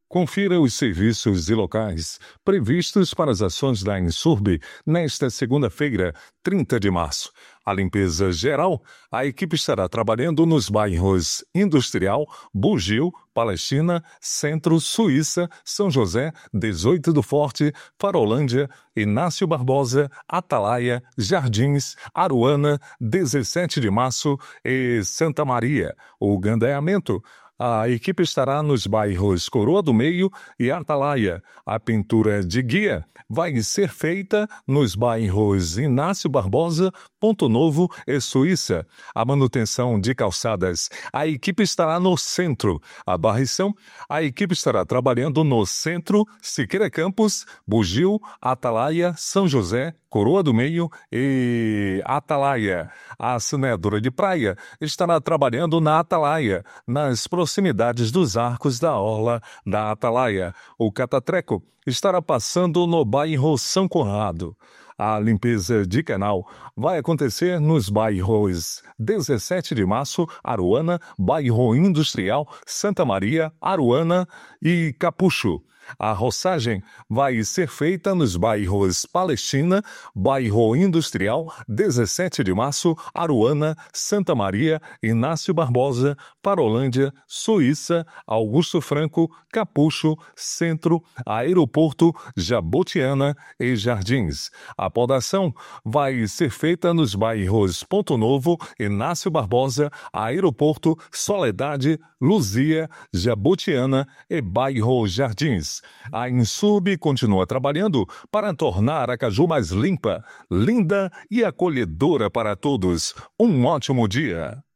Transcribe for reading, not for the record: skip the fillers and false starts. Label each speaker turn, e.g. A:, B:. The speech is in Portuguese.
A: Confira os serviços e locais previstos para as ações da Insurb nesta segunda-feira, 30 de março. A limpeza geral, a equipe estará trabalhando nos bairros Industrial, Bugio, Palestina, Centro, Suíça, São José, 18 do Forte, Farolândia, Inácio Barbosa, Atalaia, Jardins, Aruana, 17 de março e Santa Maria. O gandaiamento. A equipe estará nos bairros Coroa do Meio e Atalaia. A pintura de guia vai ser feita nos bairros Inácio Barbosa, Ponto Novo e Suíça. A manutenção de calçadas, a equipe estará no centro. A varrição, a equipe estará trabalhando no centro, Siqueira Campos, Bugio, Atalaia, São José, Coroa do Meio e Atalaia. A saneadora de praia estará trabalhando na Atalaia, nas proximidades dos arcos da orla da Atalaia. O catatreco estará passando no bairro São Conrado. A limpeza de canal vai acontecer nos bairros 17 de março, Aruana, bairro Industrial, Santa Maria, Aruana e Capucho. A roçagem vai ser feita nos bairros Palestina, bairro Industrial, 17 de março, Aruana, Santa Maria, Inácio Barbosa, Parolândia, Suíça, Augusto Franco, Capucho, Centro, Aeroporto, Jabotiana e Jardins. A podação vai ser feita nos bairros Ponto Novo, Inácio Barbosa, Aeroporto, Soledade, Luzia, Jabotiana e bairro Jardins. A Insurb continua trabalhando para tornar Aracaju mais limpa, linda e acolhedora para todos. Um ótimo dia!